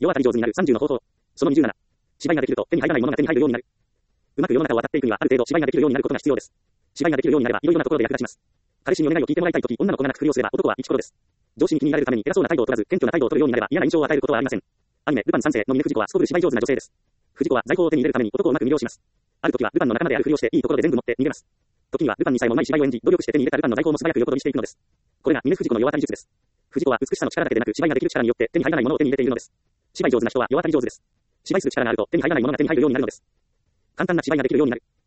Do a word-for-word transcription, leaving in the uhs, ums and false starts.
世渡り上手になるさんじゅうの方法。そのにじゅうなな。芝居ができると手に入らないものが手に入るようになる。うまく世の中を渡っていくにはある程度芝居ができるようになることが必要です。芝居ができるようになればいろいろなところで役立ちます。彼氏にお願いを聞いてもらいたいとき、女の子が泣くふりをすれば男はイチコロです。上司に気に入られるために偉そうな態度を取らず、謙虚な態度を取るようになれば嫌な印象を与えることはありません。アニメ、ルパン三世の峰不二子はすこぶる芝居上手な女性です。不二子は財宝を手に入れるために男をうまく魅了します。ある時はルパンの仲間であるふりをしていいところで全部持って逃げます。時にはルパンにさえもうまい芝居を演じ、努力して手に入れたルパンの財宝も素早く横取りしていくのです。これが峰不二子の世渡り術です。不二子は美しさの力だけでなく芝居ができる力によって手に入らないものを手に入れているのです。芝居上手な人は世渡り上手です。芝居する力があると手に入らないものが手に入るようになるのです。簡単な芝居ができるようになる。